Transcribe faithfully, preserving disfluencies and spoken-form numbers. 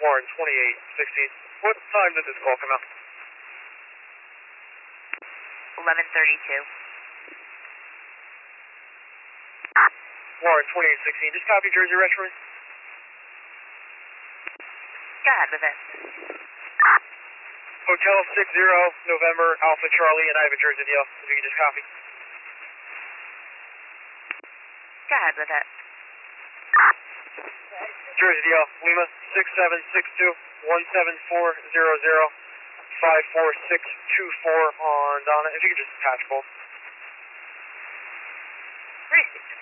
Warren twenty-eight sixteen. What time did this call come out? eleven thirty-two. Warren twenty-eight sixteen. Just copy Jersey Retro. Go ahead with it. Hotel six zero, November, Alpha Charlie, and I have a Jersey deal. If you can just copy. Go ahead with it. Jersey deal, Lima six seven six two one seven four zero zero five four six two four on Donna. If you could just patch both. Great.